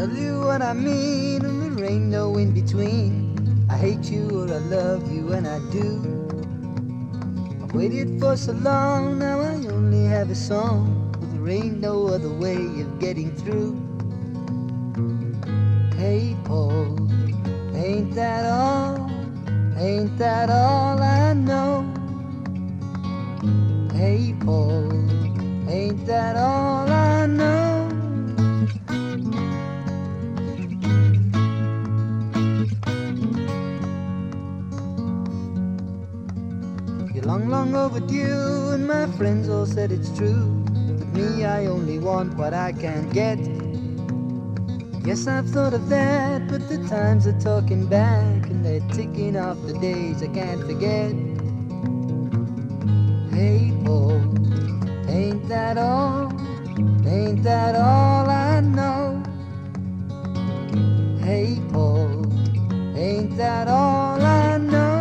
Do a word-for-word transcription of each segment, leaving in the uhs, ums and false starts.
Tell you what I mean, and there ain't no in between. I hate you or I love you, and I do. I've waited for so long, now I only have a song, but there ain't no other way of getting through. Hey Paul, ain't that all? Ain't that all I know? Hey Paul, ain't that all I know? You're long, long overdue, and my friends all said it's true. But me, I only want what I can't get. Yes, I've thought of that, but the times are talking back, and they're ticking off the days I can't forget. Hey Paul, ain't that all? Ain't that all I know? Hey Paul, ain't that all I know?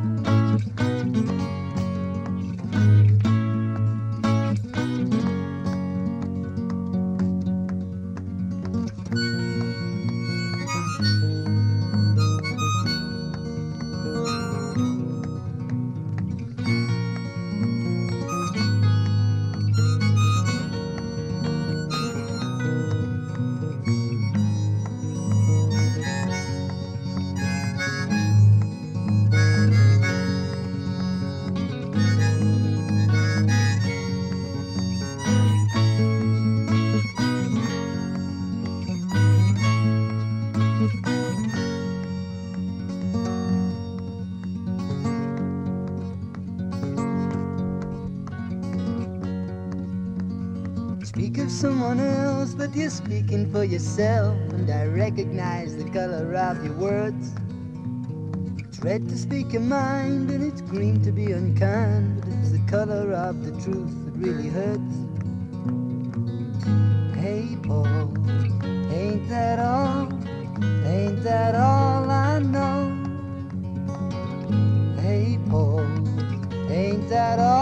Speak of someone else, but you're speaking for yourself, and I recognize the color of your words. It's red to speak your mind, and it's green to be unkind, but it's the color of the truth that really hurts. Hey Paul, ain't that all? Ain't that all I know? Hey Paul, ain't that all?